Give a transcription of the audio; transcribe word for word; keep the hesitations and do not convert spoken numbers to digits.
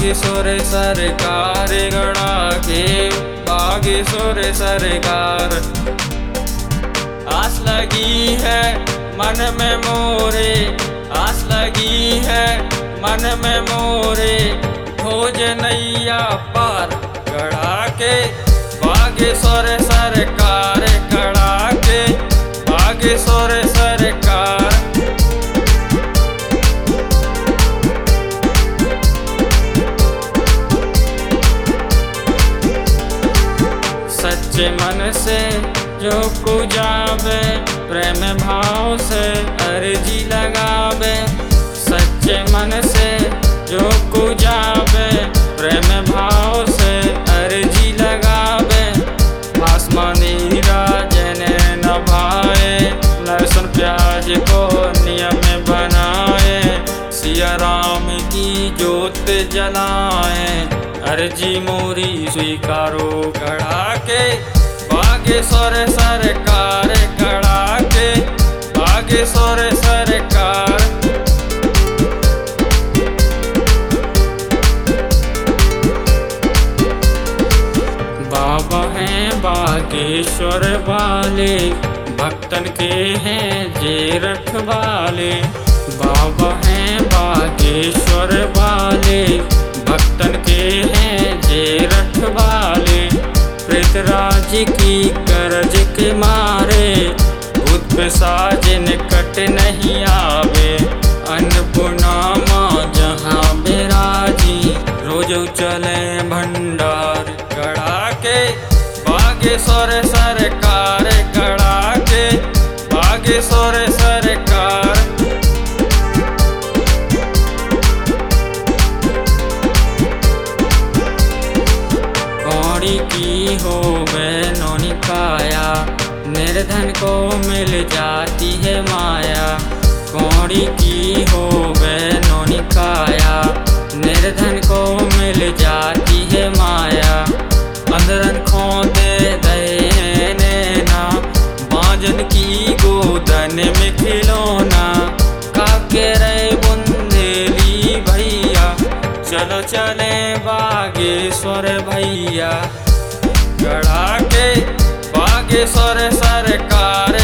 बागेश्वर सरकार गड़ा के बागेश्वर सरकार। आस लगी है मन में मोरे, आस लगी है मन में मोरे, खोज नैया पार गड़ा के बागेश्वर सरकार गड़ा के बागेश्वर सरकार। सच्चे मन से जो कुजावे, प्रेम भाव से अर्जी लगावे। सच्चे मन से जो कुजावे, प्रेम भाव से अर्जी लगावे। आसमानी राजन नभाए, लहसुन प्याज को नियम बनाए। सिया राम की जोत जलाए, अर्जी मोरी स्वीकारो गड़ा के बागेश्वर सरकार गड़ा के बागेश्वर सरकार। बाबा हैं बागेश्वर वाले, भक्तन के हैं जे रखवाले। बाबा हैं बागेश्वर वाले, भक्तन के हैं जे रखवाले। पृथ्वीराज की करज के मारे, बुध पे साजन कट नहीं आवे। अन्नपूर्णा माँ जहाँ बिराजी, रोज चले भंडार गड़ा के बागेश्वर सरकार गड़ा के बागेश्वर सरकार। कौड़ी की हो नौनी काया, निर्धन को मिल जाती है माया। कौड़ी की हो नौनी काया, निर्धन को मिल जाती है माया। अंदरन खोदे दे नैना, बाजन की गोदन में खिलौना। काके रे बुंदेली भैया, चलो चले बागेश्वर भैया गड़ा के बागेश्वर सरकार।